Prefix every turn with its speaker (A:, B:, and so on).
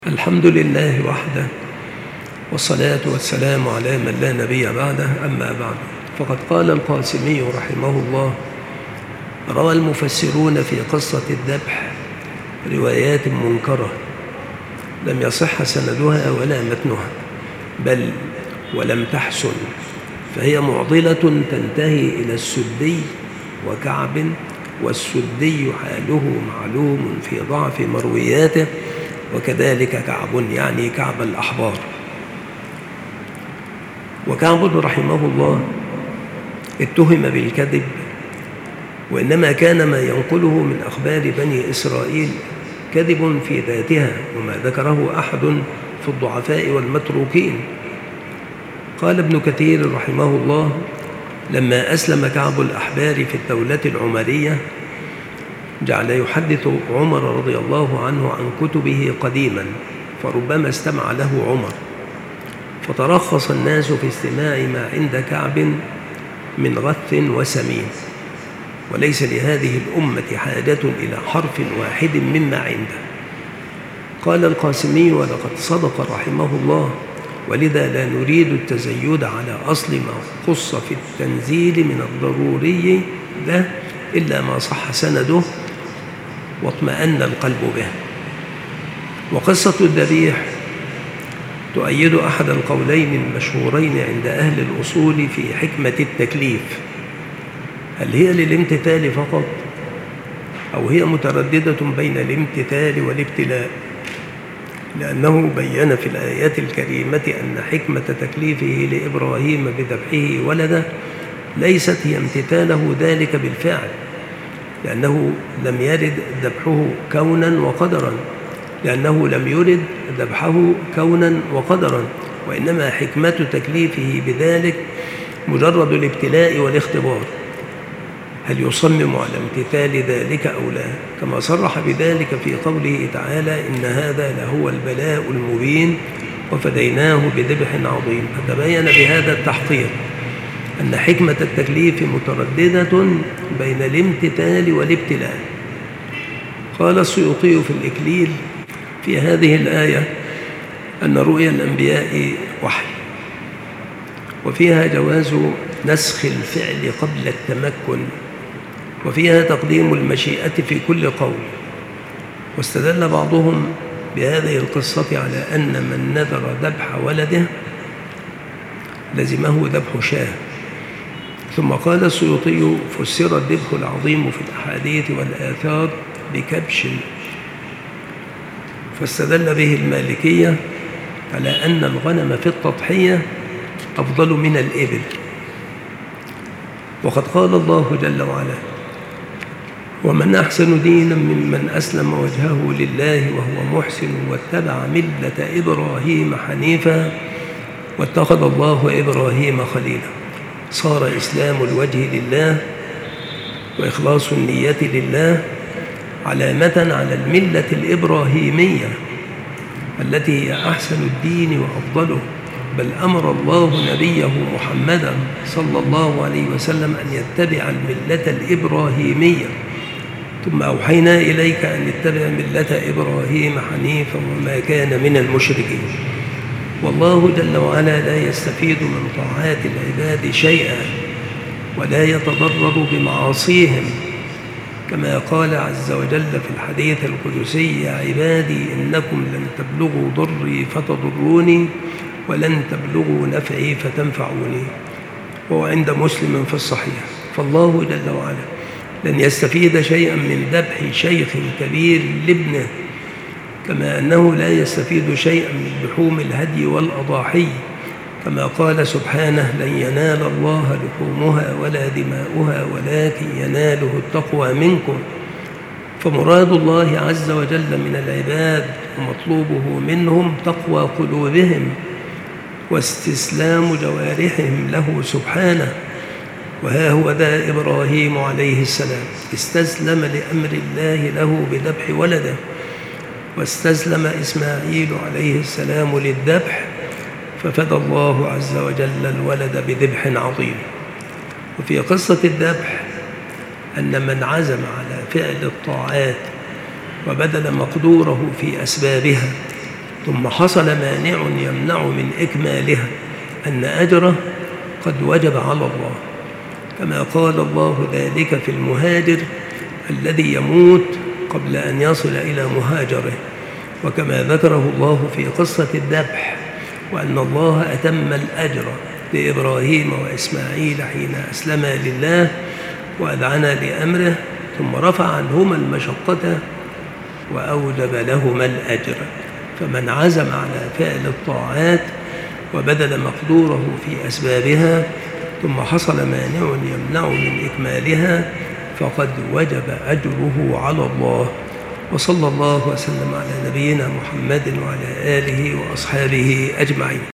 A: الحمد لله وحده، والصلاة والسلام على من لا نبي بعده. أما بعد، فقد قال القاسمي رحمه الله: روى المفسرون في قصة الذبح روايات منكرة لم يصح سندها ولا متنها، بل ولم تحسن، فهي معضلة تنتهي إلى السدي وكعب، والسدي حاله معلوم في ضعف مروياته، وكذلك كعب يعني كعب الأحبار. وكعب رحمه الله اتهم بالكذب، وإنما كان ما ينقله من أخبار بني إسرائيل كذب في ذاتها، وما ذكره أحد في الضعفاء والمتروكين. قال ابن كثير رحمه الله: لما أسلم كعب الأحبار في الدولة العمرية جعل يحدث عمر رضي الله عنه عن كتبه قديما، فربما استمع له عمر، فترخص الناس في استماع ما عند كعب من غث وسمين، وليس لهذه الأمة حاجة إلى حرف واحد مما عنده. قال القاسمي: ولقد صدق رحمه الله، ولذا لا نريد التزيد على أصل ما قص في التنزيل من الضروري له إلا ما صح سنده واطمأن القلب به. وقصة الذبيح تؤيد أحد القولين المشهورين عند أهل الأصول في حكمة التكليف: هل هي للامتثال فقط، أو هي مترددة بين الامتثال والابتلاء؟ لأنه بيّن في الآيات الكريمة أن حكمة تكليفه لإبراهيم بذبحه ولده ليست هي امتثاله ذلك بالفعل، لأنه لم يرد ذبحه كونا وقدرا، وإنما حكمة تكليفه بذلك مجرد الابتلاء والاختبار، هل يصمم على امتثال ذلك أو لا، كما صرح بذلك في قوله تعالى: إن هذا لهو البلاء المبين وفديناه بذبح عظيم. فتبين بهذا التحقيق أن حكمة التكليف مترددة بين الامتثال والابتلاء. قال السيوطي في الإكليل في هذه الآية أن رؤيا الأنبياء وحي، وفيها جواز نسخ الفعل قبل التمكن، وفيها تقديم المشيئة في كل قول. واستدل بعضهم بهذه القصة على أن من نذر ذبح ولده لزمه ذبح شاه. ثم قال السيوطي: فسر الذبح العظيم في الأحاديث والآثار بكبش، فاستدل به المالكية على أن الغنم في التضحية أفضل من الإبل. وقد قال الله جل وعلا: ومن أحسن دينا ممن أسلم وجهه لله وهو محسن واتبع ملة إبراهيم حنيفا واتخذ الله إبراهيم خليلا. صار إسلام الوجه لله وإخلاص النية لله علامة على الملة الإبراهيمية التي هي أحسن الدين وأفضله، بل أمر الله نبيه محمدا صلى الله عليه وسلم أن يتبع الملة الإبراهيمية، ثم أوحينا إليك أن اتبع ملة إبراهيم حنيفا وما كان من المشركين. والله جل وعلا لا يستفيد من طاعات العباد شيئا ولا يتضرر بمعاصيهم، كما قال عز وجل في الحديث القدسي: يا عبادي إنكم لن تبلغوا ضري فتضروني ولن تبلغوا نفعي فتنفعوني، وهو عند مسلم في الصحيح. فالله جل وعلا لن يستفيد شيئا من ذبح شيخ كبير لابنه، كما أنه لا يستفيد شيئا من لحوم الهدي والأضاحي، كما قال سبحانه: لن ينال الله لحومها ولا دماؤها ولكن يناله التقوى منكم. فمراد الله عز وجل من العباد ومطلوبه منهم تقوى قلوبهم واستسلام جوارحهم له سبحانه. وها هو ذا إبراهيم عليه السلام استسلم لأمر الله له بذبح ولده، واستسلم إسماعيل عليه السلام للذبح، ففدى الله عز وجل الولد بذبح عظيم. وفي قصة الذبح أن من عزم على فعل الطاعات وبذل مقدوره في أسبابها ثم حصل مانع يمنع من إكمالها أن أجره قد وجب على الله، كما قال الله ذلك في المهاجر الذي يموت قبل أن يصل إلى مهاجره، وكما ذكره الله في قصة الذبح، وأن الله أتم الأجر لإبراهيم وإسماعيل حين أسلما لله وأذعنا لأمره، ثم رفع عنهما المشقة وأوجب لهما الأجر. فمن عزم على فعل الطاعات وبذل مقدوره في أسبابها ثم حصل مانع يمنع من إكمالها فقد وجب أجره على الله. وصلى الله وسلم على نبينا محمد وعلى آله وأصحابه أجمعين.